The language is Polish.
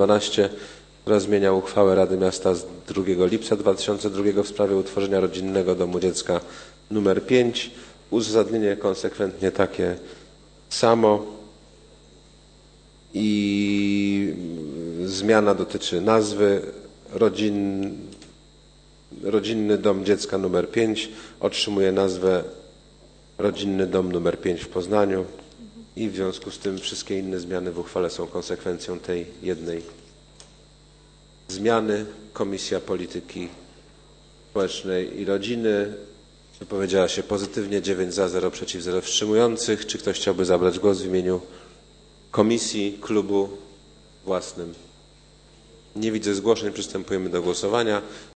12, która zmienia uchwałę Rady Miasta z 2 lipca 2002 w sprawie utworzenia Rodzinnego Domu Dziecka nr 5. Uzasadnienie konsekwentnie takie samo i zmiana dotyczy nazwy. Rodzinny Dom Dziecka nr 5 otrzymuje nazwę Rodzinny Dom nr 5 w Poznaniu i w związku z tym wszystkie inne zmiany w uchwale są konsekwencją tej jednej zmiany. Komisja Polityki Społecznej i Rodziny wypowiedziała się pozytywnie, 9 za, 0 przeciw, 0 wstrzymujących. Czy ktoś chciałby zabrać głos w imieniu komisji, klubu własnym? Nie widzę zgłoszeń, przystępujemy do głosowania.